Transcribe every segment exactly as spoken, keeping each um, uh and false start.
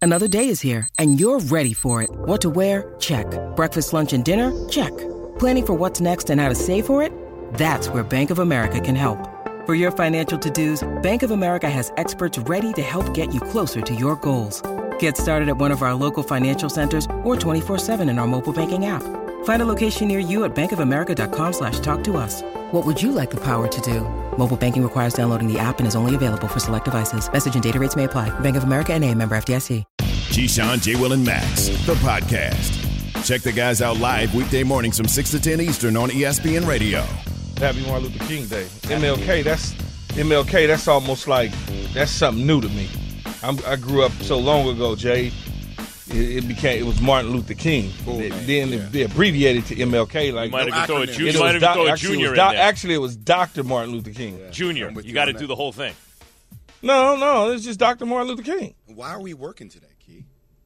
Another day is here, and you're ready for it. What to wear? Check. Breakfast, lunch, and dinner? Check. Planning for what's next and how to save for it? That's where Bank of America can help. For your financial to-dos, Bank of America has experts ready to help get you closer to your goals. Get started at one of our local financial centers or twenty-four seven in our mobile banking app. Find a location near you at bankofamerica.com slash talk to us. What would you like the power to do? Mobile banking requires downloading the app and is only available for select devices. Message and data rates may apply. Bank of America N A, member F D I C. Keyshawn, J. Will, and Max, the podcast. Check the guys out live weekday mornings from six to ten Eastern on E S P N Radio. Happy Martin Luther King Day. M L K, that's M L K. That's almost like that's something new to me. I'm, I grew up so long ago, Jay. It, it became it was Martin Luther King. Cool, it, man. then Yeah. it, they abbreviated to M L K. Like You might no even throw a, acronym. ju- It you might was even doc- throw a actually, it junior was in doc- there. Actually, it was Doctor Martin Luther King. Yeah. Junior. I'm with You you got to on do that. the whole thing. No, no, it's just Doctor Martin Luther King. Why are we working today, Key?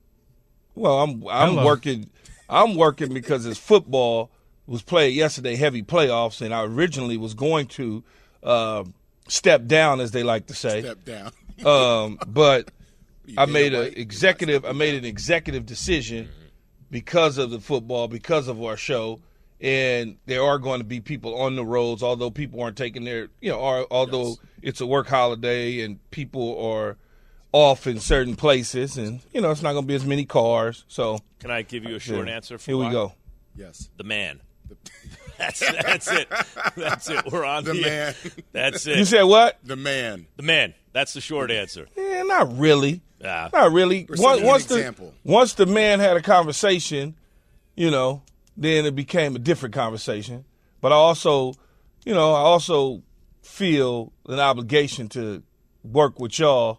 Well, I'm I'm Hello. working. I'm working because it's football was played yesterday, heavy playoffs, and I originally was going to uh, step down, as they like to say. Step down. Um, but You I Dana made an White? executive. I made an executive decision because of the football, because of our show, and there are going to be people on the roads. Although people aren't taking their, you know, are, although Yes. it's a work holiday and people are off in certain places, and you know, it's not going to be as many cars. So Can I give you a short yeah. answer? For Here we why? go. Yes. The man. That's that's it. That's it. We're on The the man. That's it. You said what? The man. the man. That's the short answer. Yeah, not really. Yeah. Not really. We're Once, setting an once the example. once the man had a conversation, you know, then it became a different conversation. But I also, you know, I also feel an obligation to work with y'all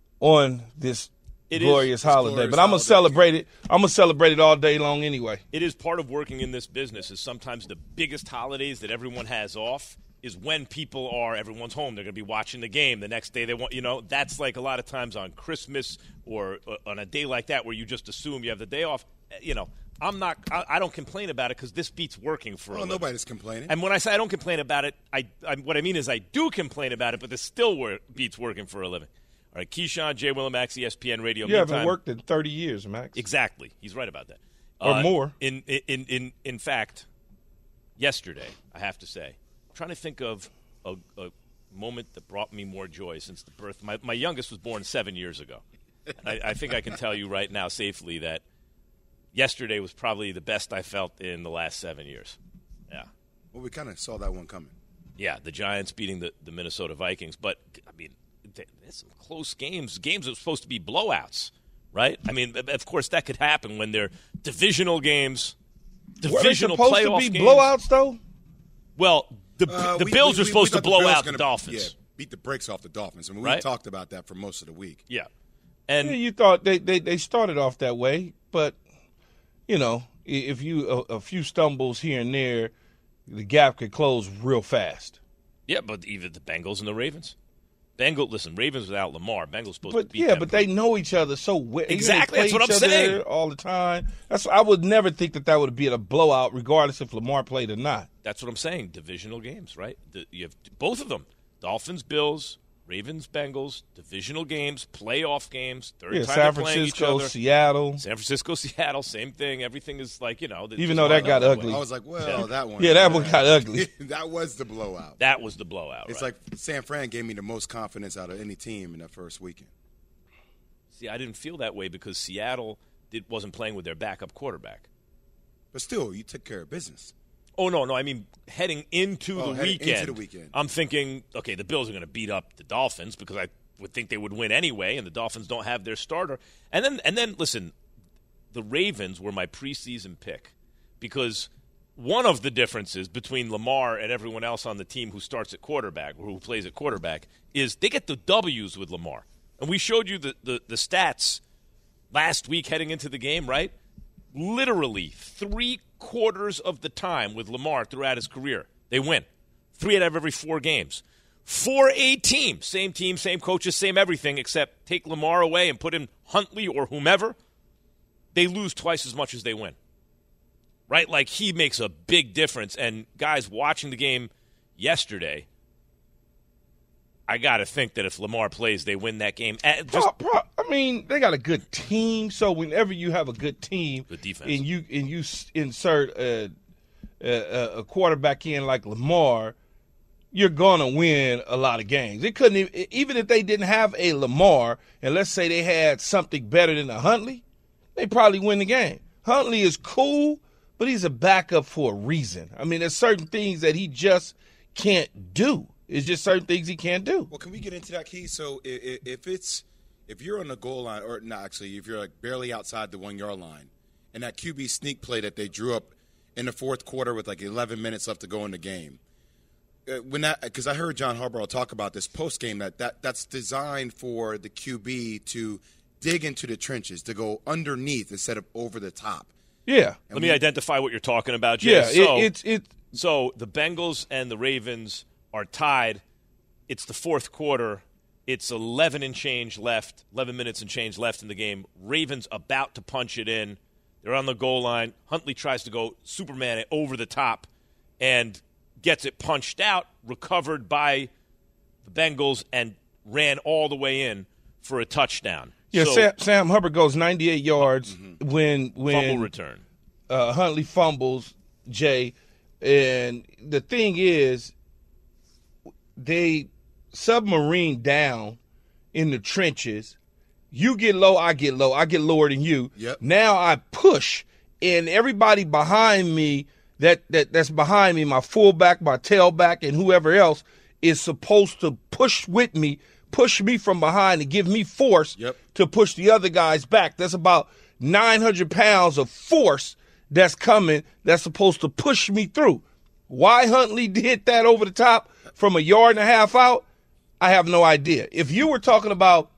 on this It is- glorious This holiday. glorious but I'm gonna holiday. celebrate it. I'm gonna celebrate it all day long anyway. It is part of working in this business is sometimes the biggest holidays that everyone has off is when people are, everyone's home. They're going to be watching the game. The next day they want, you know, that's like a lot of times on Christmas or uh, on a day like that where you just assume you have the day off. You know, I'm not, I, I don't complain about it because this beats working for a Well, living. nobody's complaining. And when I say I don't complain about it, I, I what I mean is I do complain about it, but this still work, beats working for a living. All right, Keyshawn, J. Will and Max, E S P N Radio. You haven't Meantime- worked in thirty years, Max. Exactly. He's right about that. Or Uh, more. In, in in in fact, yesterday, I have to say, I'm trying to think of a, a moment that brought me more joy since the birth. My my youngest was born seven years ago. And I, I think I can tell you right now safely that yesterday was probably the best I felt in the last seven years. Yeah. Well, we kind of saw that one coming. Yeah, the Giants beating the, the Minnesota Vikings. But, I mean, th- there's some close games. Games that were supposed to be blowouts, right? I mean, of course, that could happen when they're divisional games, Were they divisional supposed to playoff be games. blowouts though? Well, the, Uh, the we- Bills we- are we- supposed we to thought the blow Bills out gonna, the Dolphins. Yeah, beat the brakes off the Dolphins. I mean, we Right? talked about that for most of the week. Yeah. And Yeah, you thought they, they, they started off that way, but you know, i- if you a, a few stumbles here and there, the gap could close real fast. yeah, but even the Bengals and the Ravens. Bengal, listen, Ravens without Lamar. Bengals supposed to But beat yeah, them. but they know each other so well. They Exactly, play that's what each I'm other saying. all the time. That's I would never think that that would be a blowout, regardless if Lamar played or not. That's what I'm saying. Divisional games, right? The, you have both of them: Dolphins, Bills, Ravens, Bengals. Divisional games, playoff games. Third Yeah, time San they're playing each Francisco, other. Seattle. San Francisco, Seattle, same thing. Everything is like you know. it's Even just though that lined got up ugly. I was like, well, Yeah. that one. Yeah, that one got ugly. That was the blowout. That was the blowout. It's right? like San Fran gave me the most confidence out of any team in that first weekend. See, I didn't feel that way because Seattle did, wasn't playing with their backup quarterback. But still, you took care of business. Oh no, no, I mean heading into Oh, the heading into weekend. the weekend. I'm thinking, okay, the Bills are going to beat up the Dolphins because I would think they would win anyway, and the Dolphins don't have their starter. And then, and then, listen, the Ravens were my preseason pick because one of the differences between Lamar and everyone else on the team who starts at quarterback or who plays at quarterback is they get the W's with Lamar. And we showed you the, the, the stats last week heading into the game, right? Literally three quarters of the time with Lamar throughout his career, they win. Three out of every four games. For a team, same team, same coaches, same everything, except take Lamar away and put in Huntley or whomever, they lose twice as much as they win. Right? Like, he makes a big difference. And guys watching the game yesterday, I got to think that if Lamar plays, they win that game. Just, pro, pro, I mean, they got a good team. So whenever you have a good team, good defense, and you and you insert a, a, a quarterback in like Lamar, you're gonna win a lot of games. It couldn't even, even if they didn't have a Lamar, and let's say they had something better than a Huntley, they probably win the game. Huntley is cool, but he's a backup for a reason. I mean, there's certain things that he just can't do. It's just certain things he can't do. Well, can we get into that, Keith? So if, if it's if you're on the goal line, or not actually, if you're like barely outside the one yard line, and that Q B sneak play that they drew up in the fourth quarter with like eleven minutes left to go in the game, uh, when that because I heard John Harbaugh talk about this post game that, that that's designed for the Q B to dig into the trenches, to go underneath instead of over the top. Yeah. And Let me identify what you're talking about, Jay. Yeah, so, it, it's it. So the Bengals and the Ravens are tied. It's the fourth quarter. It's eleven and change left, eleven minutes and change left in the game. Ravens about to punch it in. They're on the goal line. Huntley tries to go Superman it over the top and gets it punched out, recovered by the Bengals, and ran all the way in for a touchdown. Yeah, so, Sam, Sam Hubbard goes ninety-eight yards mm-hmm. when when fumble return. Uh, Huntley fumbles, Jay. And the thing is, they submarine down in the trenches. You get low, I get low. I get lower than you. Yep. Now I push, and everybody behind me that, that that's behind me, my fullback, my tailback, and whoever else is supposed to push with me, push me from behind and give me force yep. to push the other guys back. That's about nine hundred pounds of force that's coming that's supposed to push me through. Why Huntley did that over the top from a yard and a half out, I have no idea. If you were talking about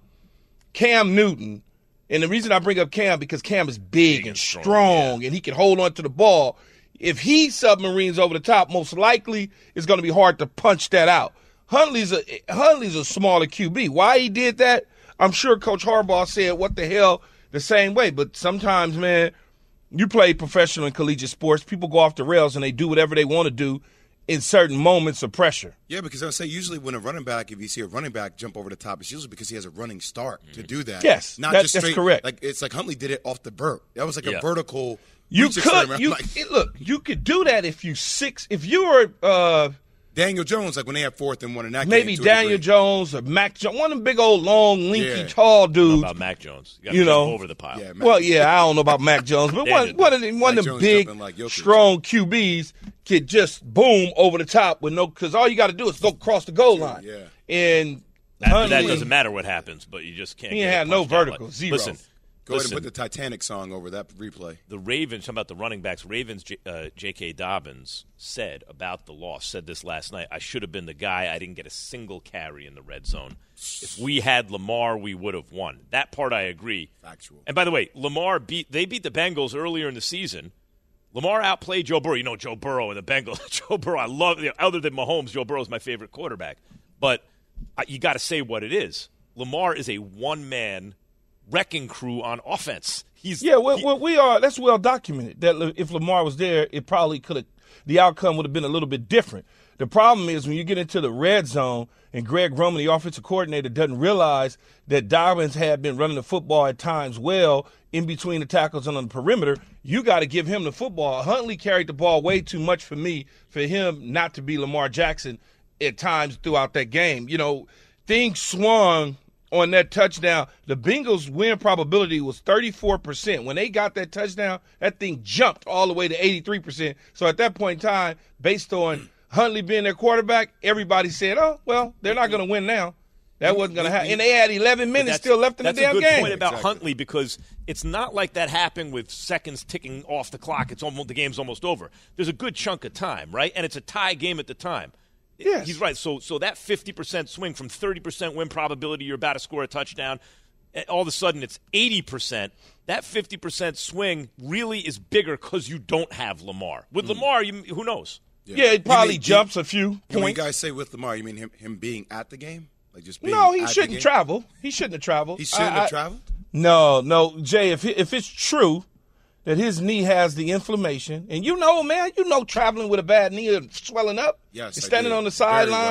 Cam Newton, and the reason I bring up Cam because Cam is big, big and, and strong, strong yeah. and he can hold on to the ball. If he submarines over the top, most likely it's going to be hard to punch that out. Huntley's a Huntley's a smaller Q B. Why he did that, I'm sure Coach Harbaugh said, what the hell, the same way. But sometimes, man, you play professional and collegiate sports, people go off the rails and they do whatever they want to do in certain moments of pressure. Yeah, because I would say usually when a running back, if you see a running back jump over the top, it's usually because he has a running start mm-hmm. to do that. Yes, not that, just straight, that's correct. Like it's like Huntley did it off the burp. That was like yeah. a vertical. You could, you like, it, look, you could do that if you six, if you were uh, Daniel Jones, like when they had fourth and one in that maybe game. Maybe Daniel Jones or Mac Jones, one of them big old long, lanky, yeah. tall dudes. How about Mac Jones? You, you know, over the pile. Yeah, well, yeah, I don't know about Mac Jones, but one, one of them, one of them big, like strong Q Bs could just boom over the top with no, because all you got to do is go across the goal line. Yeah. And that, Huntley, that doesn't matter what happens, but you just can't. He get had no vertical, like, zero. Listen, Go Listen, ahead and put the Titanic song over that replay. The Ravens, talking about the running backs, Ravens, J, uh, J K. Dobbins said about the loss, said this last night, I should have been the guy. I didn't get a single carry in the red zone. If we had Lamar, we would have won. That part I agree. Factual. And by the way, Lamar beat, they beat the Bengals earlier in the season. Lamar outplayed Joe Burrow. You know Joe Burrow and the Bengals. Joe Burrow, I love, you know, other than Mahomes, Joe Burrow is my favorite quarterback. But uh, you got to say what it is. Lamar is a one-man wrecking crew on offense. He's yeah, well, he, well, we are. That's well documented. That if Lamar was there, it probably could have. The outcome would have been a little bit different. The problem is when you get into the red zone and Greg Roman, the offensive coordinator, doesn't realize that Dobbins had been running the football at times well in between the tackles and on the perimeter. You got to give him the football. Huntley carried the ball way too much for me for him not to be Lamar Jackson at times throughout that game. You know, things swung on that touchdown. The Bengals' win probability was thirty-four percent. When they got that touchdown, that thing jumped all the way to eighty-three percent. So at that point in time, based on Huntley being their quarterback, everybody said, oh, well, they're not going to win now. That wasn't going to happen. And they had eleven minutes still left in the damn game. That's a good point about exactly. Huntley, because it's not like that happened with seconds ticking off the clock. It's almost the game's almost over. There's a good chunk of time, right? And it's a tie game at the time. Yes. He's right. So so that fifty percent swing from thirty percent win probability, you're about to score a touchdown, all of a sudden it's eighty percent. That fifty percent swing really is bigger because you don't have Lamar. With mm. Lamar, you, who knows? Yeah, yeah it probably mean, jumps you, a few points. When you guys say with Lamar, you mean him him being at the game? Like just being No, he at shouldn't the game? travel. He shouldn't have traveled. He shouldn't I, have I, traveled? No, no, Jay, if if it's true that his knee has the inflammation, and you know, man, you know traveling with a bad knee and swelling up, yes, and standing I on the Very sideline, well.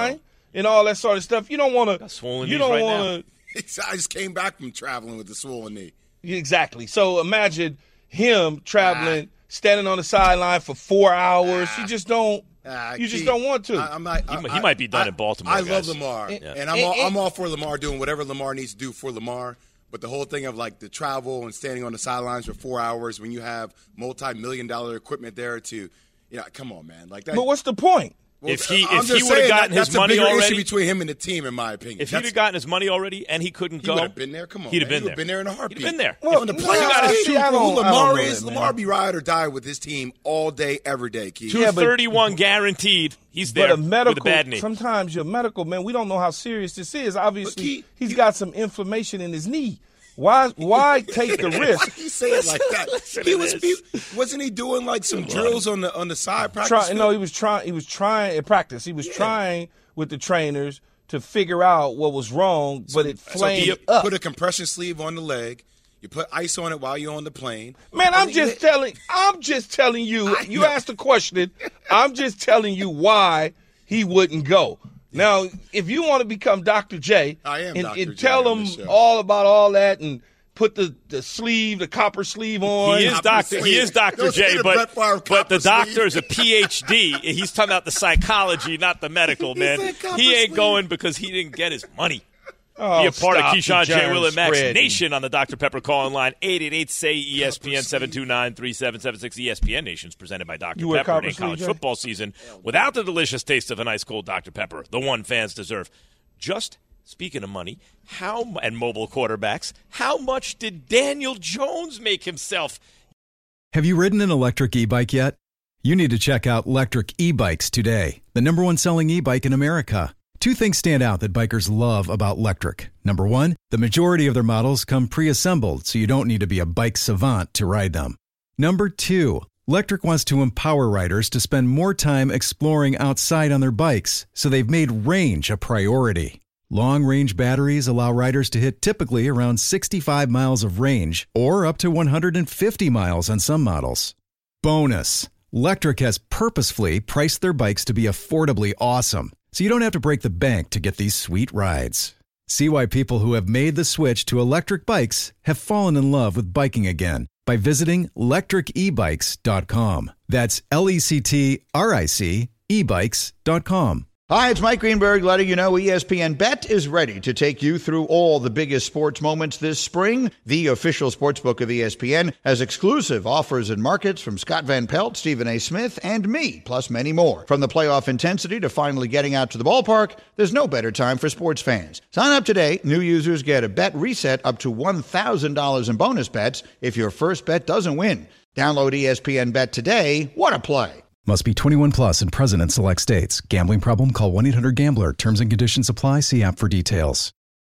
and all that sort of stuff. You don't want to. You don't right want to. I just came back from traveling with the swollen knee. Exactly. So imagine him traveling, ah. standing on the sideline for four hours. Ah. You just don't. Uh, you just Keith, don't want to. I, I'm not, he, I, he might be done I, in Baltimore. I guys. love Lamar, and, and I'm, and, all, and, I'm all for Lamar doing whatever Lamar needs to do for Lamar. But the whole thing of like the travel and standing on the sidelines for four hours when you have multi-million dollar equipment there to, you know, come on, man. Like that. But what's the point? Well, if he I'm if he would have gotten that, his money already, already, issue between him and the team, in my opinion. If that's, he'd have gotten his money already and he couldn't he go, would have been there. Come on, he'd have man. been there. He'd have been there in a heartbeat. He'd have been there. Well, on the no, plane, see, I don't, who I Lamar don't is, know that, Lamar man. be ride or die with his team all day, every day. Keith. two thirty-one guaranteed. He's there but a medical, with a bad knee. Sometimes your medical man, we don't know how serious this is. Obviously, he, he's he, got some inflammation in his knee. Why? Why take the risk? Why you say it like that? He was, he, wasn't he doing like some drills on the on the side practice? Try, no, he was trying. He was trying at practice. He was yeah. trying with the trainers to figure out what was wrong, so, but it flamed so you up. Put a compression sleeve on the leg. You put ice on it while you're on the plane. Man, I'm just it, telling. I'm just telling you. I You know. asked a question. I'm just telling you why he wouldn't go. Now, if you want to become Doctor J, I am and, Doctor and J tell on him this show. all about all that and put the, the sleeve, the copper sleeve on. He is Doctor. He is Doctor J, but but the doctor is a P H D. He's talking about the psychology, not the medical. Man, he ain't going because he didn't get his money. Oh, Be a part of stop Keyshawn, the J. germ Will, and Max spreading. Nation on the Doctor Pepper calling line eight eight eight S A Y E S P N seven two nine, three seven seven six. E S P N Nation's presented by Doctor You wear Pepper. copper In college sleeve, Jay? football season, without the delicious taste of an ice cold Doctor Pepper, the one fans deserve. Just speaking of money, how and mobile quarterbacks, how much did Daniel Jones make himself? Have you ridden an electric e-bike yet? You need to check out Lectric E-Bikes today, the number one selling e-bike in America. Two things stand out that bikers love about Lectric. Number one, the majority of their models come pre-assembled, so you don't need to be a bike savant to ride them. Number two, Lectric wants to empower riders to spend more time exploring outside on their bikes, so they've made range a priority. Long-range batteries allow riders to hit typically around sixty-five miles of range, or up to one hundred fifty miles on some models. Bonus, Lectric has purposefully priced their bikes to be affordably awesome, so you don't have to break the bank to get these sweet rides. See why people who have made the switch to electric bikes have fallen in love with biking again by visiting lectric e bikes dot com. That's L E C T R I C e bikes dot com. Hi, it's Mike Greenberg letting you know E S P N Bet is ready to take you through all the biggest sports moments this spring. The official sportsbook of E S P N has exclusive offers and markets from Scott Van Pelt, Stephen A. Smith, and me, plus many more. From the playoff intensity to finally getting out to the ballpark, there's no better time for sports fans. Sign up today. New users get a bet reset up to one thousand dollars in bonus bets if your first bet doesn't win. Download E S P N Bet today. What a play. Must be twenty-one plus and present in select states. Gambling problem? Call one eight hundred gambler. Terms and conditions apply. See app for details.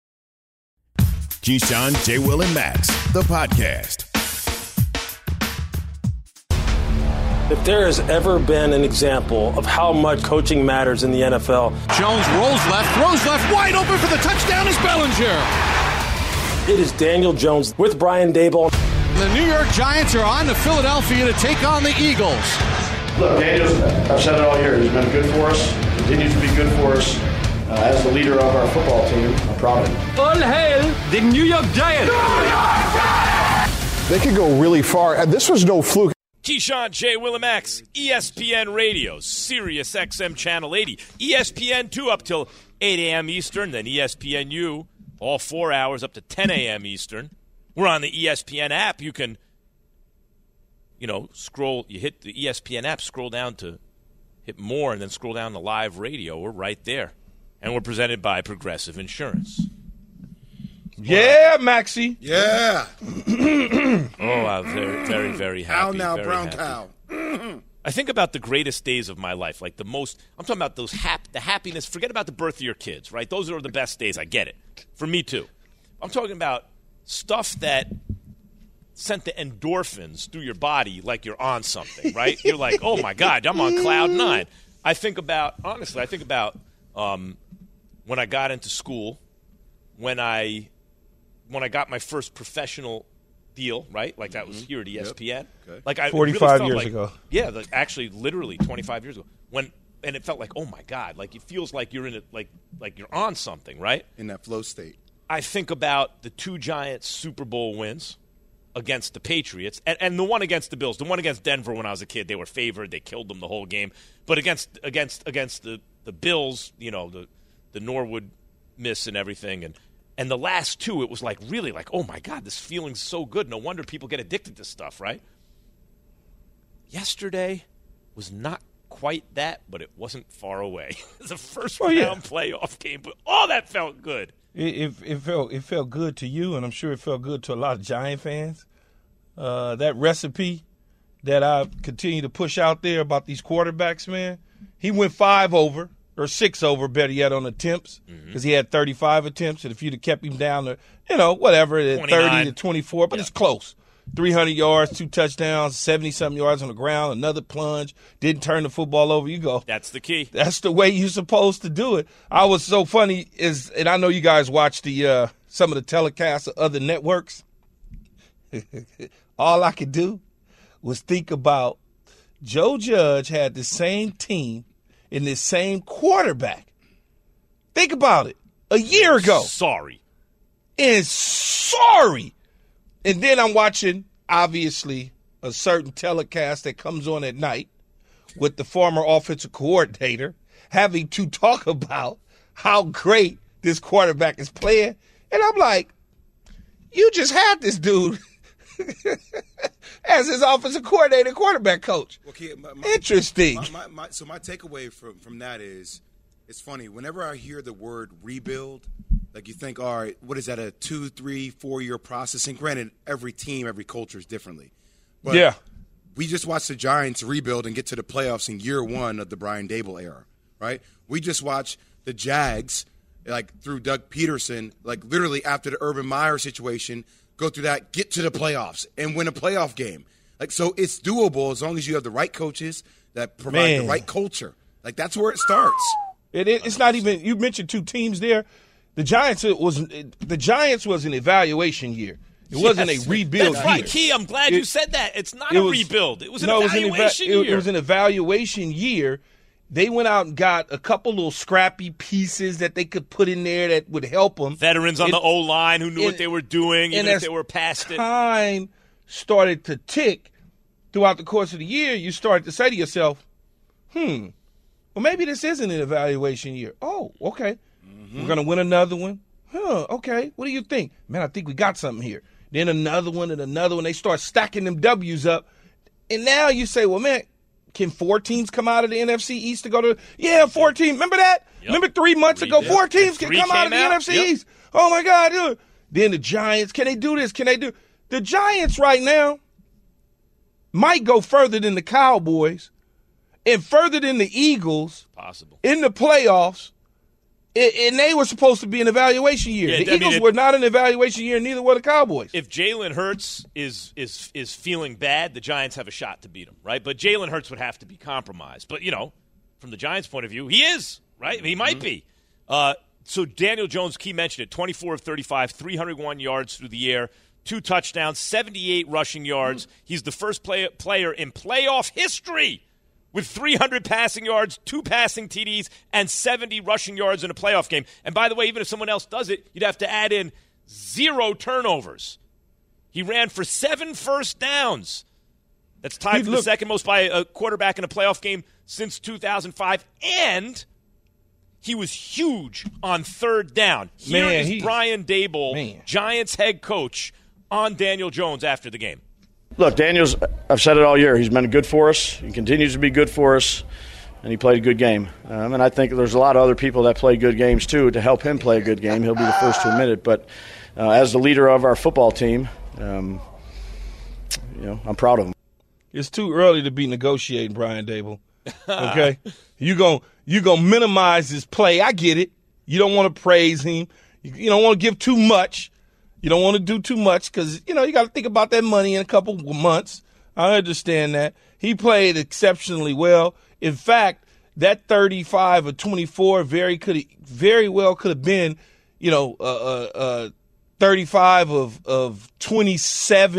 Keyshawn, J. Will, and Max, the podcast. If there has ever been an example of how much coaching matters in the N F L. Jones rolls left, throws left, wide open for the touchdown is Bellinger. It is Daniel Jones with Brian Daboll. The New York Giants are on to Philadelphia to take on the Eagles. Look, Daniel's, I've said it all year, he's been good for us, continues to be good for us. Uh, as the leader of our football team, I'm proud of him. All hail the New York Giants! New York Giants! They could go really far, and this was no fluke. Keyshawn, J. Will, and Max, E S P N Radio, Sirius X M Channel eighty, E S P N two up till eight a.m. Eastern, then E S P N U all four hours up to ten a.m. Eastern. We're on the E S P N app. You can, you know, scroll, you hit the E S P N app, scroll down to hit more, and then scroll down to live radio. We're right there. And we're presented by Progressive Insurance. Yeah, Maxie. Yeah. oh, I'm very, very, very happy. How now, very brown happy. cow? I think about the greatest days of my life, like the most, I'm talking about those hap, the happiness, forget about the birth of your kids, right? Those are the best days, I get it. For me, too. I'm talking about stuff that sent the endorphins through your body like you're on something, right? You're like, oh, my God, I'm on cloud nine. I think about, honestly, I think about um, when I got into school, when I when I got my first professional deal, right? Like that was here at E S P N. Yep. Okay. Like I forty-five really years like, ago. Yeah, like actually, literally twenty-five years ago. When and it felt like, oh my God, like it feels like you're in it, like like you're on something, right? In that flow state. I think about the two Giants Super Bowl wins against the Patriots, and, and the one against the Bills, the one against Denver when I was a kid, they were favored, they killed them the whole game. But against against against the, the Bills, you know, the the Norwood miss and everything, and and the last two, it was like really like, oh my God, this feeling's so good. No wonder people get addicted to stuff, right? Yesterday was not quite that, but it wasn't far away. It was a first round oh, yeah. playoff game, but all that felt good. It, it, it felt it felt good to you, and I'm sure it felt good to a lot of Giant fans. Uh, that recipe that I continue to push out there about these quarterbacks, man, he went five over, or six over, better yet, on attempts, because mm-hmm. he had thirty-five attempts, and if you'd have kept him down to, you know, whatever, thirty to twenty-four, but yeah. it's close. three hundred yards, two touchdowns, seventy-something yards on the ground, another plunge, didn't turn the football over. You go. That's the key. That's the way you're supposed to do it. I was so funny, is, and I know you guys watch the uh, some of the telecasts of other networks. All I could do was think about Joe Judge had the same team and the same quarterback. Think about it. A year ago. Sorry. And sorry. And then I'm watching, obviously, a certain telecast that comes on at night with the former offensive coordinator having to talk about how great this quarterback is playing. And I'm like, you just had this dude as his offensive coordinator, quarterback coach. Okay, my, my, Interesting. My, my, my, so my takeaway from, from that is, it's funny. Whenever I hear the word rebuild, like you think, all right, what is that, a two, three, four-year process? And granted, every team, every culture is differently. But yeah. we just watched the Giants rebuild and get to the playoffs in year one of the Brian Daboll era, right? We just watched the Jags, like through Doug Peterson, like literally after the Urban Meyer situation, go through that, get to the playoffs, and win a playoff game. Like, so it's doable as long as you have the right coaches that provide Man. the right culture. Like, that's where it starts. It, it, it's not even – you mentioned two teams there. The Giants it was the Giants was an evaluation year. It yes. wasn't a rebuild That's right, year. Key. I'm glad it, you said that. It's not it a was, rebuild. It was an no, evaluation it was an eva- year. It, it was an evaluation year. They went out and got a couple little scrappy pieces that they could put in there that would help them. Veterans on it, the O-line who knew and, what they were doing, even if they were past it. Time started to tick throughout the course of the year, you started to say to yourself, hmm, well, maybe this isn't an evaluation year. Oh, okay. Mm-hmm. We're going to win another one. Huh, okay. What do you think? Man, I think we got something here. Then another one and another one. They start stacking them W's up. And now you say, well, man, can four teams come out of the N F C East to go to – yeah, four teams. Remember that? Yep. Remember three months three ago, did. four teams can come out of the out. N F C yep. East. Oh, my God. Dude. Then the Giants, can they do this? Can they do – the Giants right now might go further than the Cowboys and further than the Eagles Possible. in the playoffs. And they were supposed to be an evaluation year. Yeah, the I Eagles mean, it, were not an evaluation year, neither were the Cowboys. If Jalen Hurts is is is feeling bad, the Giants have a shot to beat him, right? But Jalen Hurts would have to be compromised. But, you know, from the Giants' point of view, he is, right? He might mm-hmm. be. Uh, so Daniel Jones, Key mentioned it, twenty-four of thirty-five, three hundred one yards through the air, two touchdowns, seventy-eight rushing yards. Mm-hmm. He's the first play, player in playoff history with three hundred passing yards, two passing T Ds, and seventy rushing yards in a playoff game. And by the way, even if someone else does it, you'd have to add in zero turnovers. He ran for seven first downs. That's tied for the second most by a quarterback in a playoff game since two thousand five. And he was huge on third down. Here man, is he, Brian Daboll, man. Giants head coach, on Daniel Jones after the game. Look, Daniel's, I've said it all year, he's been good for us. He continues to be good for us, and he played a good game. Um, and I think there's a lot of other people that play good games, too, to help him play a good game. He'll be the first to admit it. But uh, as the leader of our football team, um, you know, I'm proud of him. It's too early to be negotiating, Brian Daboll. Okay? You're going you gonna minimize his play. I get it. You don't want to praise him. You, you don't want to give too much. You don't want to do too much because, you know, you got to think about that money in a couple of months. I understand that. He played exceptionally well. In fact, that thirty-five or twenty-four very could very well could have been, you know, uh, uh, uh, thirty-five of, of twenty-seven,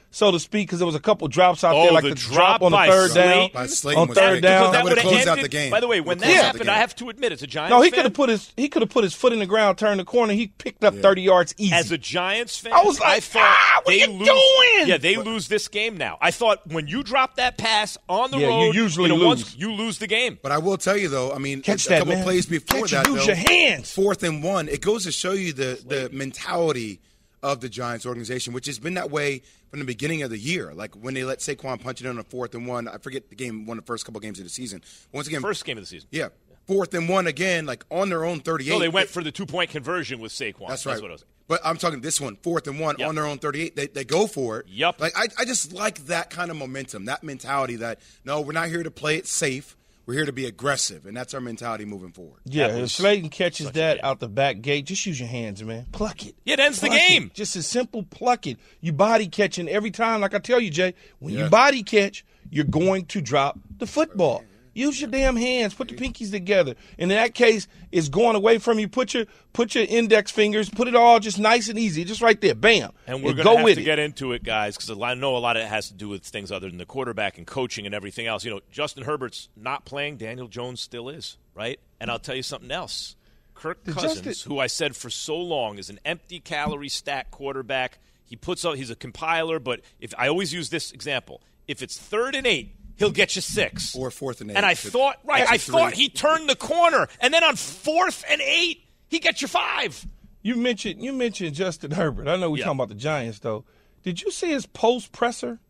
so to speak, because there was a couple drops out oh, there, like the, the drop, drop on the third down. By Slayton on was third big. down. That would have closed ended, out the game. By the way, when that Yeah. happened, I have to admit, as a Giants No, he fan, could have put his he could have put his foot in the ground, turned the corner. He picked up thirty yards easy. As a Giants fan, I was like, I thought ah, what they are you lose, doing? Yeah, they lose this game now. I thought when you drop that pass on the Yeah, you road, usually know, lose. once you lose the game. But I will tell you, though, I mean, Catch a that, couple man. plays before Catch that, it, use though, your hands. fourth and one, it goes to show you the, the mentality of the Giants organization, which has been that way from the beginning of the year. Like when they let Saquon punch it in on a fourth and one. I forget the game, one of the first couple games of the season. Once again, First game of the season. Yeah. Fourth and one again, like on their own thirty-eight. No, they went for the two-point conversion with Saquon. That's right. That's what I was saying. But I'm talking this one, fourth and one, Yep. on their own thirty-eight. They, they go for it. Yep. Like I, I just like that kind of momentum, that mentality that, no, we're not here to play it safe. We're here to be aggressive, and that's our mentality moving forward. Yeah, That if was Slayton catches such a that game. out the back gate, just use your hands, man. Pluck it. Yeah, it ends the Pluck game. it. Just a simple pluck it. You body catching every time. Like I tell you, Jay, when Yeah. you body catch, you're going to drop the football. Use your damn hands. Put the pinkies together. And in that case, it's going away from you. Put your put your index fingers. Put it all just nice and easy. Just right there. Bam. And we're and going go to have with to it. get into it, guys, because I know a lot of it has to do with things other than the quarterback and coaching and everything else. You know, Justin Herbert's not playing. Daniel Jones still is, right? And I'll tell you something else. Kirk Did Cousins, Justin- who I said for so long is an empty calorie stack quarterback. He puts out. He's a compiler, but if I always use this example, if it's third and eight, he'll get you six. Or fourth and eight. And I thought, right, I Three. thought he turned the corner, and then on fourth and eight, he gets you five. You mentioned you mentioned Justin Herbert. I know we're Yeah. talking about the Giants, though. Did you see his post presser?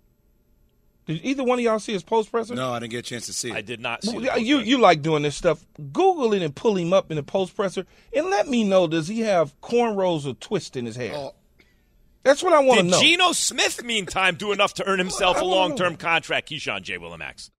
Did either one of y'all see his post presser? No, I didn't get a chance to see it. I did not see Well, the you post- you like doing this stuff. Google it and pull him up in the post presser, and let me know, does he have cornrows or twist in his hair? Oh. That's what I want to Did know. Geno Smith, meantime, do enough to earn himself I a don't know. long-term contract? Keyshawn J. Willemax.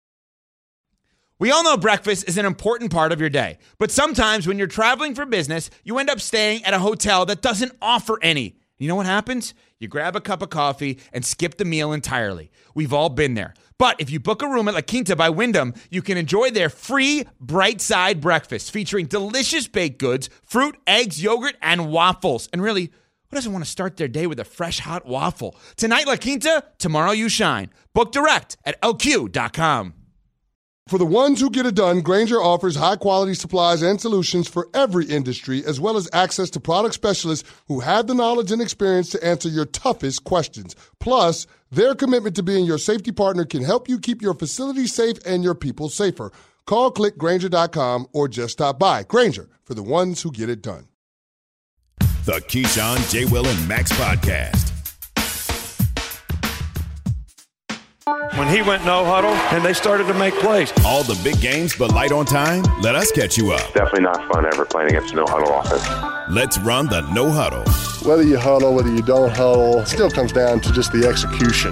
We all know breakfast is an important part of your day, but sometimes when you're traveling for business, you end up staying at a hotel that doesn't offer any. You know what happens? You grab a cup of coffee and skip the meal entirely. We've all been there. But if you book a room at La Quinta by Wyndham, you can enjoy their free Bright Side breakfast featuring delicious baked goods, fruit, eggs, yogurt, and waffles. And really, who doesn't want to start their day with a fresh hot waffle? Tonight, La Quinta, tomorrow you shine. Book direct at L Q dot com. For the ones who get it done, Grainger offers high-quality supplies and solutions for every industry, as well as access to product specialists who have the knowledge and experience to answer your toughest questions. Plus, their commitment to being your safety partner can help you keep your facility safe and your people safer. Call, click Grainger dot com, or just stop by. Grainger, for the ones who get it done. The Keyshawn, J. Will, and Max Podcast. When he went no huddle and they started to make plays. All the big games, but light on time? Let us catch you up. Definitely not fun ever playing against a no huddle offense. Let's run the no huddle. Whether you huddle, whether you don't huddle, it still comes down to just the execution.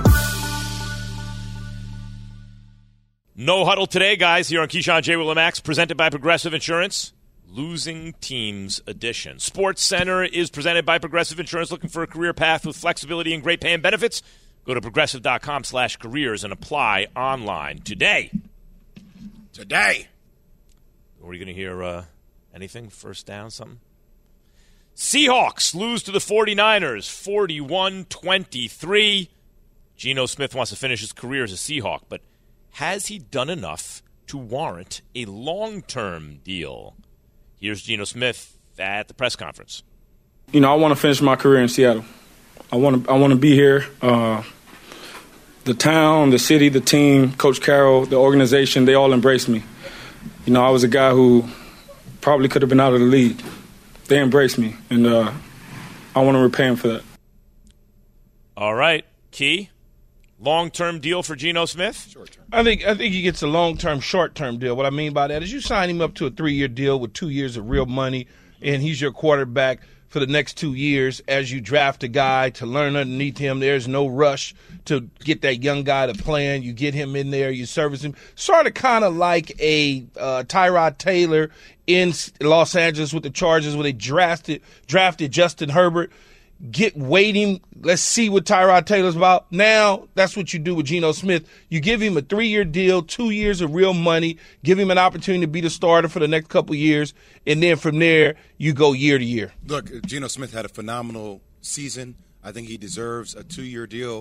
No huddle today, guys, here on Keyshawn J. Willemax, presented by Progressive Insurance. Losing Teams Edition. Sports Center is presented by Progressive Insurance. Looking for a career path with flexibility and great pay and benefits? Go to progressive.com slash careers and apply online today. Today. Are we going to hear uh, anything? First down, something? Seahawks lose to the 49ers, forty-one twenty-three. Geno Smith wants to finish his career as a Seahawk, but has he done enough to warrant a long-term deal? Here's Geno Smith at the press conference. You know, I want to finish my career in Seattle. I want to. I want to be here. Uh, the town, the city, the team, Coach Carroll, the organization—they all embraced me. You know, I was a guy who probably could have been out of the league. They embraced me, and uh, I want to repay them for that. All right, Key. Long-term deal for Geno Smith? Short-term. I think I think he gets a long-term, short-term deal. What I mean by that is you sign him up to a three-year deal with two years of real money, and he's your quarterback for the next two years as you draft a guy to learn underneath him. There's no rush to get that young guy to plan. You get him in there, you service him. Sort of kind of like a uh, Tyrod Taylor in Los Angeles with the Chargers where they drafted, drafted Justin Herbert. Get wait him. Let's see what Tyrod Taylor's about. Now, that's what you do with Geno Smith. You give him a three-year deal, two years of real money, give him an opportunity to be the starter for the next couple of years, and then from there, you go year to year. Look, Geno Smith had a phenomenal season. I think he deserves a two-year deal.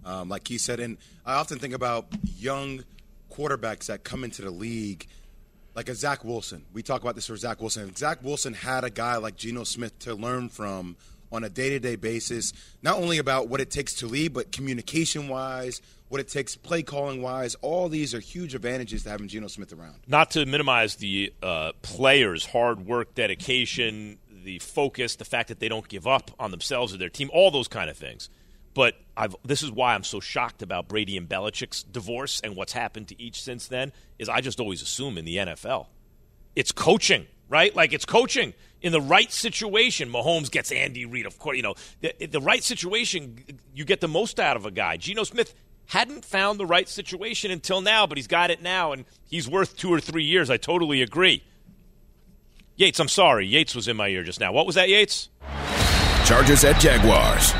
um, like he said. And I often think about young quarterbacks that come into the league, like a Zach Wilson. We talk about this for Zach Wilson. If Zach Wilson had a guy like Geno Smith to learn from on a day-to-day basis, not only about what it takes to lead, but communication-wise, what it takes play calling-wise. All these are huge advantages to having Geno Smith around. Not to minimize the uh, players' hard work, dedication, the focus, the fact that they don't give up on themselves or their team, all those kind of things. But I've, this is why I'm so shocked about Brady and Belichick's divorce and what's happened to each since then, is I just always assume in the N F L, it's coaching, right? Like, it's coaching. In the right situation, Mahomes gets Andy Reid, of course. You know, the, the right situation, you get the most out of a guy. Geno Smith hadn't found the right situation until now, but he's got it now, and he's worth two or three years. I totally agree. Yates, I'm sorry. Yates was in my ear just now. What was that, Yates? Chargers at Jaguars.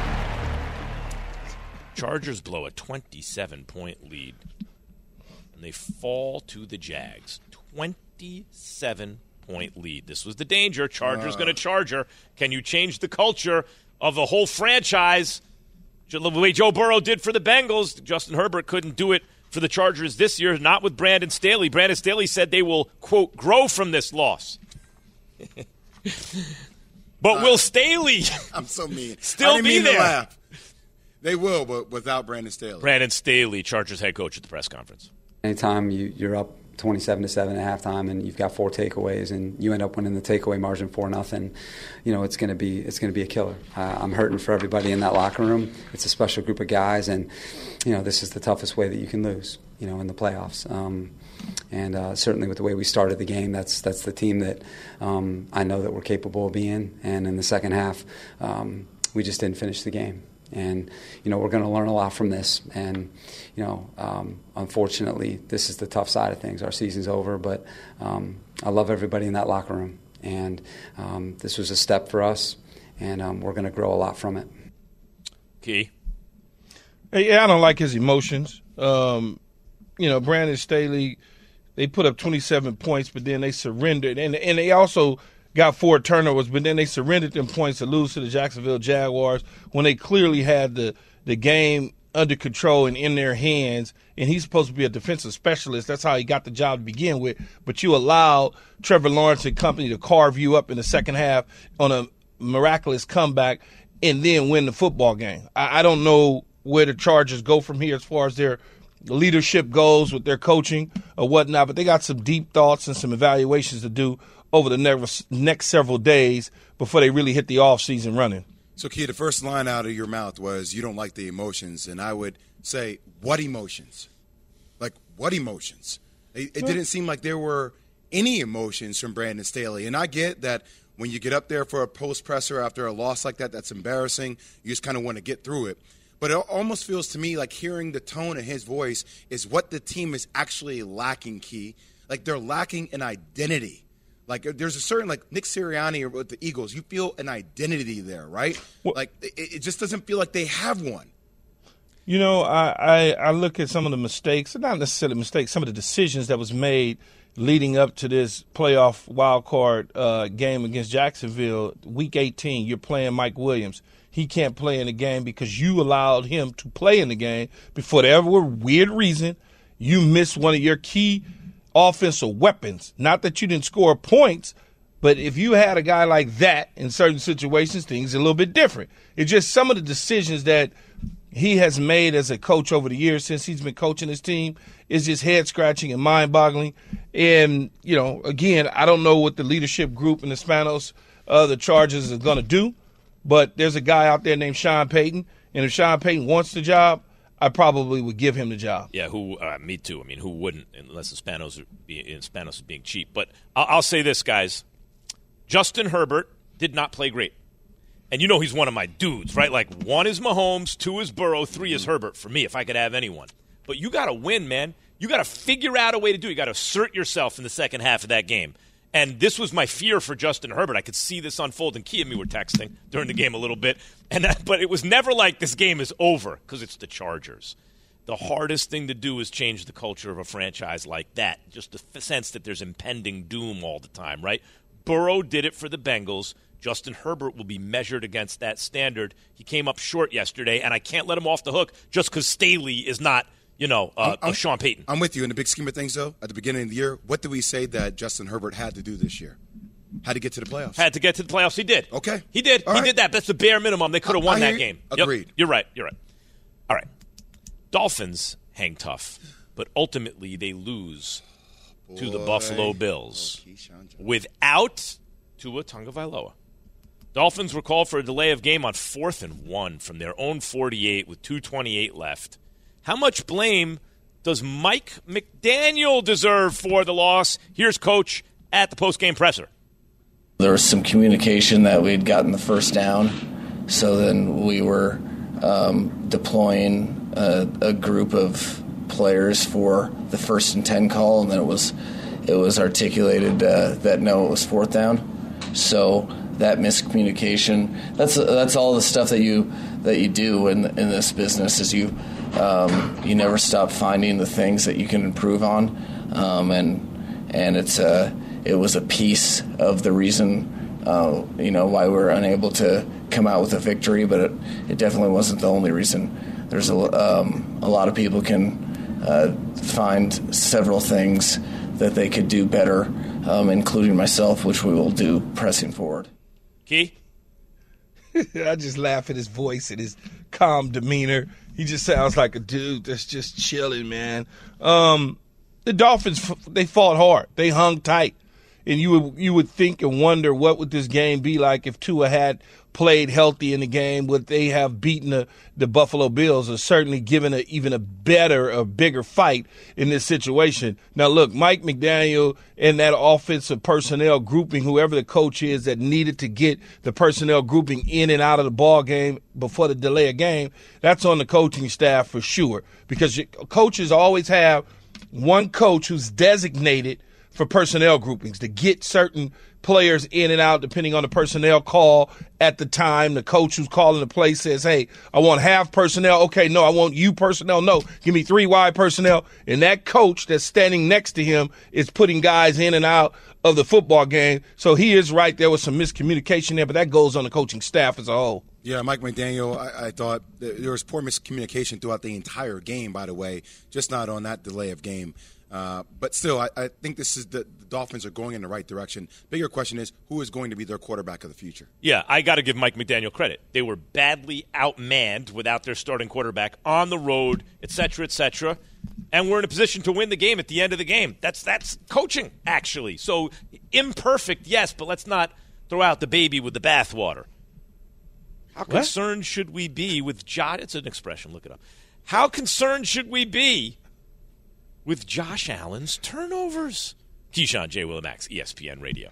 Chargers blow a twenty-seven point lead, and they fall to the Jags. twenty-seven point lead. This was the danger. Chargers uh. going to Charger. Can you change the culture of the whole franchise? The way Joe Burrow did for the Bengals, Justin Herbert couldn't do it for the Chargers this year, not with Brandon Staley. Brandon Staley said they will, quote, grow from this loss. But uh, will Staley I'm so mean. still I didn't be mean there? To laugh. They will, but without Brandon Staley. Brandon Staley, Chargers head coach at the press conference. Anytime you, you're up twenty-seven to seven at halftime and you've got four takeaways and you end up winning the takeaway margin four nothing, you know, it's going to be it's going to be a killer. Uh, I'm hurting for everybody in that locker room. It's a special group of guys, and you know, this is the toughest way that you can lose, you know, in the playoffs. Um, and uh, certainly with the way we started the game, that's that's the team that um, I know that we're capable of being. And in the second half, um, we just didn't finish the game. And, you know, we're going to learn a lot from this. And, you know, um, unfortunately, this is the tough side of things. Our season's over, but um, I love everybody in that locker room. And um, this was a step for us, and um, we're going to grow a lot from it. Key? Yeah, I don't like his emotions. Um, you know, Brandon Staley, they put up twenty-seven points, but then they surrendered. And, and they also – got four turnovers, but then they surrendered them points to lose to the Jacksonville Jaguars when they clearly had the, the game under control and in their hands, and he's supposed to be a defensive specialist. That's how he got the job to begin with. But you allowed Trevor Lawrence and company to carve you up in the second half on a miraculous comeback and then win the football game. I, I don't know where the Chargers go from here as far as their leadership goes with their coaching or whatnot, but they got some deep thoughts and some evaluations to do over the next, next several days before they really hit the offseason running. So, Key, the first line out of your mouth was you don't like the emotions, and I would say, what emotions? Like, what emotions? It, it didn't seem like there were any emotions from Brandon Staley. And I get that when you get up there for a post-presser after a loss like that, that's embarrassing. You just kind of want to get through it. But it almost feels to me like hearing the tone of his voice is what the team is actually lacking, Key. Like, they're lacking an identity. Like, there's a certain, like, Nick Sirianni with the Eagles, you feel an identity there, right? Well, like, it, it just doesn't feel like they have one. You know, I, I, I look at some of the mistakes, not necessarily mistakes, some of the decisions that was made leading up to this playoff wild card uh, game against Jacksonville. Week eighteen, you're playing Mike Williams. He can't play in the game because you allowed him to play in the game. Before whatever weird reason, you missed one of your key offensive weapons. Not that you didn't score points, but if you had a guy like that in certain situations, things are a little bit different. It's just some of the decisions that he has made as a coach over the years since he's been coaching his team is just head-scratching and mind-boggling. And, you know, again, I don't know what the leadership group in the Spanos, uh, the Chargers, is going to do, but there's a guy out there named Sean Payton, and if Sean Payton wants the job, I probably would give him the job. Yeah, who? Uh, me too. I mean, who wouldn't, unless the Spanos are being, Spanos is being cheap. But I'll, I'll say this, guys. Justin Herbert did not play great. And you know he's one of my dudes, right? Like, one is Mahomes, two is Burrow, three is Herbert for me, if I could have anyone. But you got to win, man. You got to figure out a way to do it. You got to assert yourself in the second half of that game. And this was my fear for Justin Herbert. I could see this unfold, and Key and me were texting during the game a little bit. And that, but it was never like this game is over because it's the Chargers. The hardest thing to do is change the culture of a franchise like that, just the sense that there's impending doom all the time, right? Burrow did it for the Bengals. Justin Herbert will be measured against that standard. He came up short yesterday, and I can't let him off the hook just because Staley is not, you know, uh, I'm, I'm, Sean Payton. I'm with you in the big scheme of things, though. At the beginning of the year, what did we say that Justin Herbert had to do this year? Had to get to the playoffs. Had to get to the playoffs. He did. Okay. He did. All he right. did that. That's the bare minimum. They could have won that game. Agreed. Yep. You're right. You're right. All right. Dolphins hang tough, but ultimately they lose Boy. to the Buffalo Bills oh, without Tua Tagovailoa. Dolphins were called for a delay of game on fourth and one from their own forty-eight with two twenty-eight left. How much blame does Mike McDaniel deserve for the loss? Here's Coach at the postgame presser. There was some communication that we'd gotten the first down, so then we were um, deploying a, a group of players for the first and ten call, and then it was it was articulated uh, that no, it was fourth down. So that miscommunication, that's that's all the stuff that you that you do in in this business is you um, you never stop finding the things that you can improve on, um, and and it's a it was a piece of the reason uh, you know why we were unable to come out with a victory, but it, it definitely wasn't the only reason. There's a um, a lot of people can uh, find several things that they could do better, um, including myself, which we will do pressing forward. Key? I just laugh at his voice and his calm demeanor. He just sounds like a dude that's just chilling, man. Um, the Dolphins, they fought hard. They hung tight. And you would you would think and wonder what would this game be like if Tua had played healthy in the game. Would they have beaten the, the Buffalo Bills or certainly given a, even a better, a bigger fight in this situation? Now, look, Mike McDaniel and that offensive personnel grouping, whoever the coach is that needed to get the personnel grouping in and out of the ball game before the delay of game, that's on the coaching staff for sure, because coaches always have one coach who's designated for personnel groupings to get certain players in and out depending on the personnel call at the time. The coach who's calling the play says, hey, I want half personnel. Okay, no, I want you personnel. No, give me three wide personnel. And that coach that's standing next to him is putting guys in and out of the football game. So he is right. There was some miscommunication there, but that goes on the coaching staff as a whole. Yeah, Mike McDaniel, I, I thought there was poor miscommunication throughout the entire game, by the way, just not on that delay of game. Uh, but still, I, I think this is the, the Dolphins are going in the right direction. Bigger question is, who is going to be their quarterback of the future? Yeah, I got to give Mike McDaniel credit. They were badly outmanned without their starting quarterback on the road, et cetera, et cetera, and we're in a position to win the game at the end of the game. That's that's coaching, actually. So imperfect, yes, but let's not throw out the baby with the bathwater. How What? concerned should we be with Josh? It's an expression. Look it up. How concerned should we be with Josh Allen's turnovers? Keyshawn, J. Will and Max, E S P N Radio.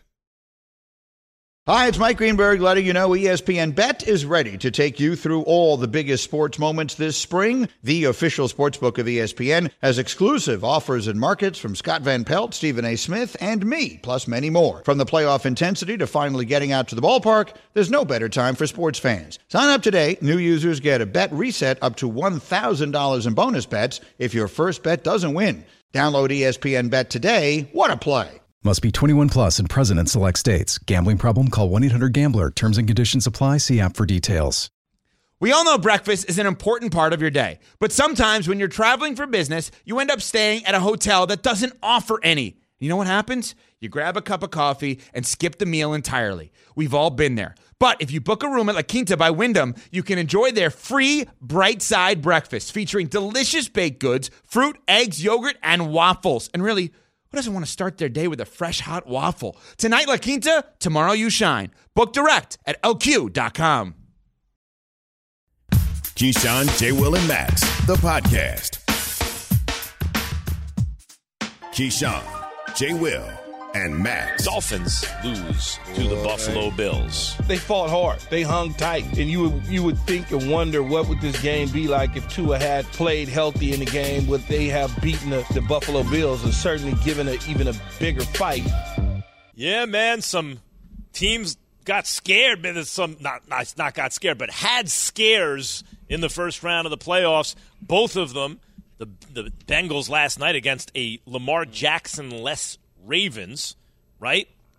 Hi, it's Mike Greenberg letting you know E S P N Bet is ready to take you through all the biggest sports moments this spring. The official sportsbook of E S P N has exclusive offers and markets from Scott Van Pelt, Stephen A. Smith, and me, plus many more. From the playoff intensity to finally getting out to the ballpark, there's no better time for sports fans. Sign up today. New users get a bet reset up to one thousand dollars in bonus bets if your first bet doesn't win. Download E S P N Bet today. What a play. Must be twenty-one plus and present in select states. Gambling problem? Call one eight hundred gambler. Terms and conditions apply. See app for details. We all know breakfast is an important part of your day, but sometimes when you're traveling for business, you end up staying at a hotel that doesn't offer any. You know what happens? You grab a cup of coffee and skip the meal entirely. We've all been there. But if you book a room at La Quinta by Wyndham, you can enjoy their free Bright Side breakfast featuring delicious baked goods, fruit, eggs, yogurt, and waffles. And really, who doesn't want to start their day with a fresh, hot waffle? Tonight, La Quinta, tomorrow you shine. Book direct at L Q dot com. Keyshawn, J. Will, and Max, the podcast. Keyshawn, J. Will, and Max. Dolphins lose to the Buffalo Bills. They fought hard. They hung tight. And you would you would think and wonder what would this game be like if Tua had played healthy in the game. Would they have beaten the, the Buffalo Bills and certainly given a, even a bigger fight? Yeah, man, some teams got scared. But some not, not not got scared, but had scares in the first round of the playoffs. Both of them, the the Bengals last night against a Lamar Jackson-less Ravens, right?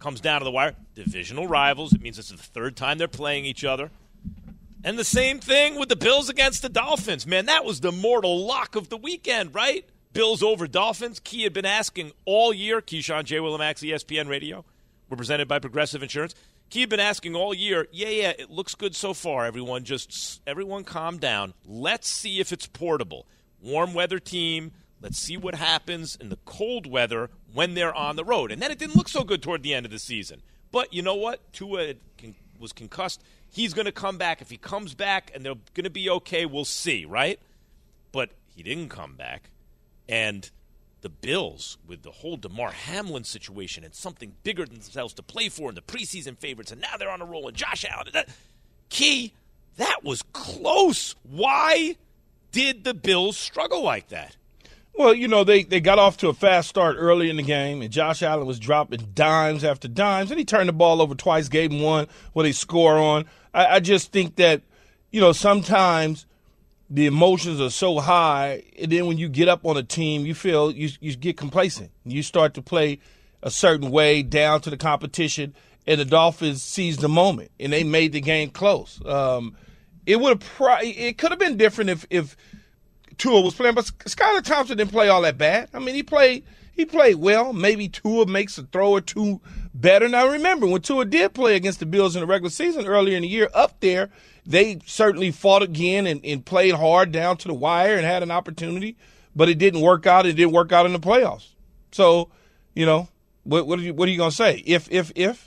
Comes down to the wire. Divisional rivals. It means it's the third time they're playing each other. And the same thing with the Bills against the Dolphins. Man, that was the mortal lock of the weekend, right? Bills over Dolphins. Key had been asking all year. Keyshawn, J. Willimax, E S P N Radio. We're presented by Progressive Insurance. Key had been asking all year, yeah, yeah, it looks good so far. Everyone just, everyone calm down. Let's see if it's portable. Warm weather team. Let's see what happens in the cold weather when they're on the road. And then it didn't look so good toward the end of the season. But you know what? Tua was concussed. He's going to come back. If he comes back and they're going to be okay, we'll see, right? But he didn't come back. And the Bills, with the whole DeMar Hamlin situation and something bigger than themselves to play for in the preseason favorites, and now they're on a roll, and Josh Allen. That, Key, that was close. Why did the Bills struggle like that? Well, you know, they, they got off to a fast start early in the game, and Josh Allen was dropping dimes after dimes, and he turned the ball over twice, gave him one where they score on. I, I just think that, you know, sometimes the emotions are so high, and then when you get up on a team, you feel you, you get complacent. You start to play a certain way down to the competition, and the Dolphins seized the moment, and they made the game close. Um, it would have pro- it could have been different if if – Tua was playing, but Skylar Thompson didn't play all that bad. I mean, he played he played well. Maybe Tua makes a throw or two better. Now, remember, when Tua did play against the Bills in the regular season earlier in the year up there, they certainly fought again and, and played hard down to the wire and had an opportunity, but it didn't work out. It didn't work out in the playoffs. So, you know, what, what are you, what are you going to say? If, if, if?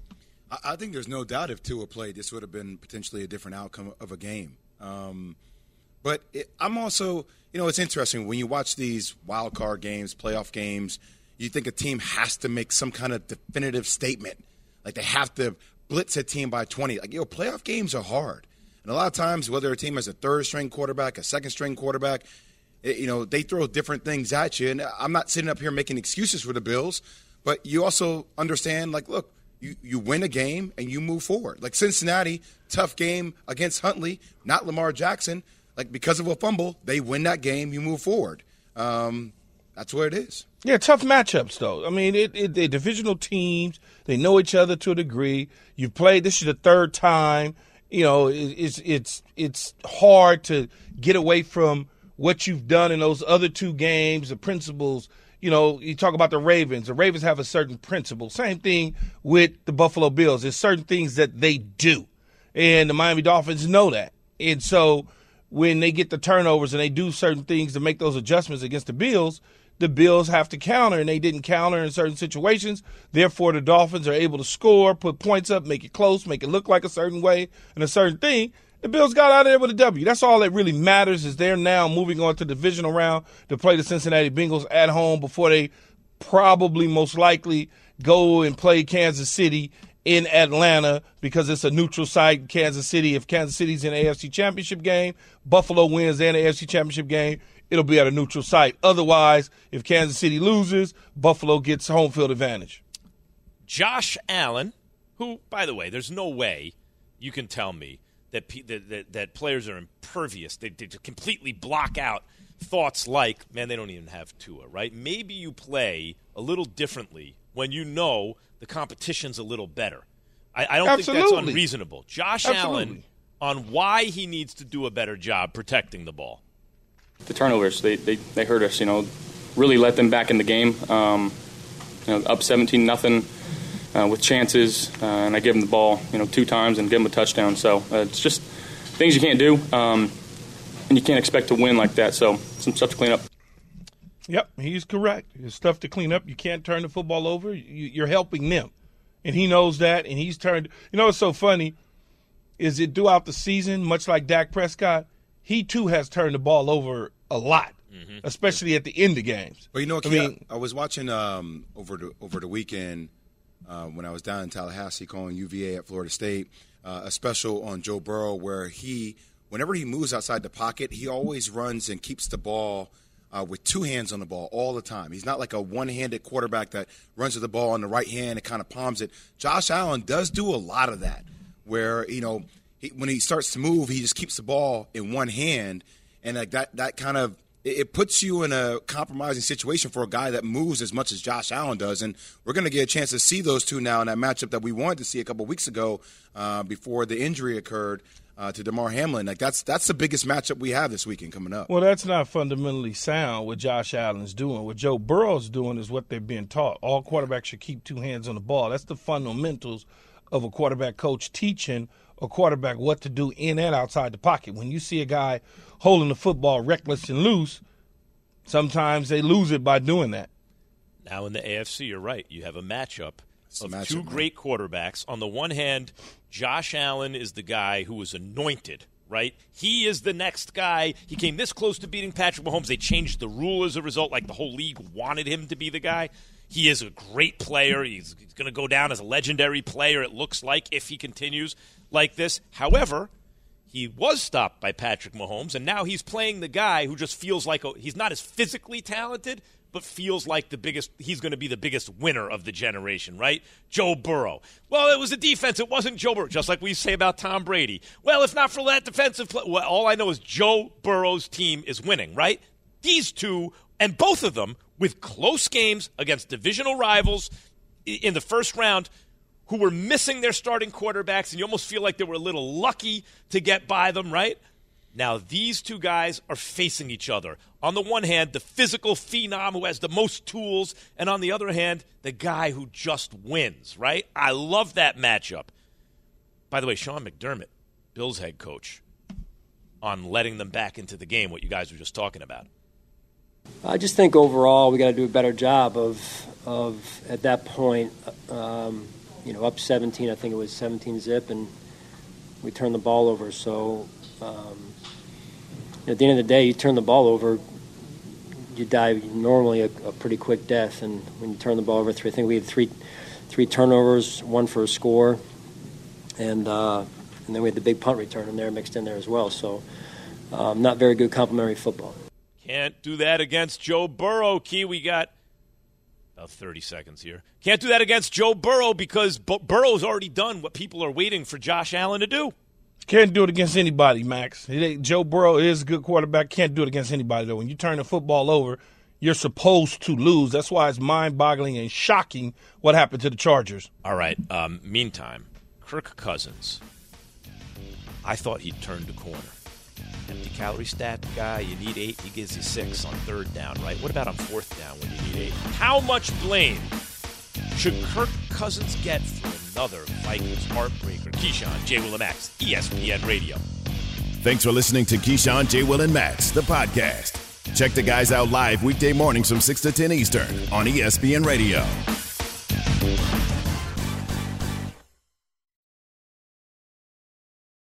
I think there's no doubt if Tua played, this would have been potentially a different outcome of a game. Um But it, I'm also, you know, it's interesting. When you watch these wild card games, playoff games, you think a team has to make some kind of definitive statement. Like they have to blitz a team by twenty. Like, you know, playoff games are hard. And a lot of times, whether a team has a third-string quarterback, a second-string quarterback, it, you know, they throw different things at you. And I'm not sitting up here making excuses for the Bills, but you also understand, like, look, you, you win a game and you move forward. Like Cincinnati, tough game against Huntley, not Lamar Jackson. Like, because of a fumble, they win that game, you move forward. Um, that's where it is. Yeah, tough matchups, though. I mean, it, it, they're divisional teams. They know each other to a degree. You've played – this is the third time. You know, it, it's it's it's hard to get away from what you've done in those other two games, the principles. You know, you talk about the Ravens. The Ravens have a certain principle. Same thing with the Buffalo Bills. There's certain things that they do, and the Miami Dolphins know that. And so – when they get the turnovers and they do certain things to make those adjustments against the Bills, the Bills have to counter, and they didn't counter in certain situations. Therefore, the Dolphins are able to score, put points up, make it close, make it look like a certain way and a certain thing. The Bills got out of there with a W. That's all that really matters is they're now moving on to the divisional round to play the Cincinnati Bengals at home before they probably most likely go and play Kansas City in Atlanta because it's a neutral site in Kansas City. If Kansas City's in an A F C Championship game, Buffalo wins their A F C Championship game, it'll be at a neutral site. Otherwise, if Kansas City loses, Buffalo gets home field advantage. Josh Allen, who, by the way, there's no way you can tell me that that, that, that players are impervious. They, they completely block out thoughts like, man, they don't even have Tua, right? Maybe you play a little differently when you know the competition's a little better. I, I don't Absolutely. think that's unreasonable. Josh Absolutely. Allen, on why he needs to do a better job protecting the ball. The turnovers, they, they, they hurt us, you know, really let them back in the game. Um, you know, up seventeen nothing uh, with chances, uh, and I give them the ball, you know, two times and give them a touchdown. So uh, it's just things you can't do, um, and you can't expect to win like that. So some stuff to clean up. Yep, he's correct. There's stuff to clean up. You can't turn the football over. You're helping them. And he knows that, and he's turned – you know what's so funny is it throughout the season, much like Dak Prescott, he too has turned the ball over a lot, mm-hmm. especially at the end of games. But you know what, I Key, mean, I, I was watching um, over the over the weekend uh, when I was down in Tallahassee calling U V A at Florida State, uh, a special on Joe Burrow where he – whenever he moves outside the pocket, he always runs and keeps the ball – Uh, with two hands on the ball all the time. He's not like a one-handed quarterback that runs with the ball on the right hand and kind of palms it. Josh Allen does do a lot of that where, you know, he, when he starts to move, he just keeps the ball in one hand, and like that, that kind of it, it puts you in a compromising situation for a guy that moves as much as Josh Allen does. And we're going to get a chance to see those two now in that matchup that we wanted to see a couple weeks ago uh, before the injury occurred uh, to DeMar Hamlin. Like that's that's the biggest matchup we have this weekend coming up. Well, that's not fundamentally sound what Josh Allen's doing. What Joe Burrow's doing is what they're being taught. All quarterbacks should keep two hands on the ball. That's the fundamentals of a quarterback coach teaching a quarterback what to do in and outside the pocket. When you see a guy holding the football reckless and loose, sometimes they lose it by doing that. Now in the A F C, you're right. You have a matchup it's of a matchup, two man. great quarterbacks. On the one hand, Josh Allen is the guy who was anointed, right? He is the next guy. He came this close to beating Patrick Mahomes. They changed the rule as a result, like the whole league wanted him to be the guy. He is a great player. He's, he's going to go down as a legendary player, it looks like, if he continues like this. However, he was stopped by Patrick Mahomes, and now he's playing the guy who just feels like a, he's not as physically talented, but feels like the biggest. He's going to be the biggest winner of the generation, right? Joe Burrow. Well, it was a defense. It wasn't Joe Burrow, just like we say about Tom Brady. Well, if not for that defensive play, well, all I know is Joe Burrow's team is winning, right? These two, and both of them, with close games against divisional rivals in the first round, who were missing their starting quarterbacks, and you almost feel like they were a little lucky to get by them, right? Now, these two guys are facing each other. On the one hand, the physical phenom who has the most tools, and on the other hand, the guy who just wins, right? I love that matchup. By the way, Sean McDermott, Bills head coach, on letting them back into the game, what you guys were just talking about. I just think overall we got to do a better job of, of at that point, um, you know, up seventeen, I think it was seventeen zip, and we turned the ball over. So um, at the end of the day, you turn the ball over, you die normally a, a pretty quick death. And when you turn the ball over, three, I think we had three three turnovers, one for a score, and uh, and then we had the big punt return in there, mixed in there as well. So um, not very good complimentary football. Can't do that against Joe Burrow. Key, we got about thirty seconds here. Can't do that against Joe Burrow because Bur- Burrow's already done what people are waiting for Josh Allen to do. Can't do it against anybody, Max. It ain't, Joe Burrow is a good quarterback. Can't do it against anybody, though. When you turn the football over, you're supposed to lose. That's why it's mind-boggling and shocking what happened to the Chargers. All right. Um, meantime, Kirk Cousins. I thought he'd turned the corner. Empty calorie stat guy, you need eight, he gives you six on third down, right? What about on fourth down when you need eight? How much blame should Kirk Cousins get for another Vikings heartbreaker? Keyshawn, J. Will and Max, E S P N Radio. Thanks for listening to Keyshawn, J. Will and Max, the podcast. Check the guys out live weekday mornings from six to ten Eastern on E S P N Radio.